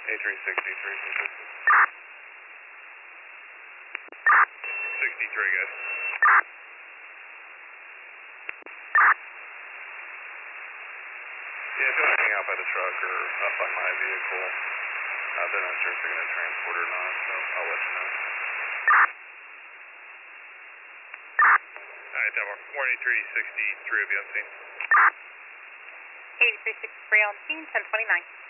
63, guys. Yeah, if you want to hang out by the truck or up by my vehicle, they're not sure if they're going to transport or not, so I'll let you know. Alright, that one. 8363 will be on scene. 8363 on scene, 1029.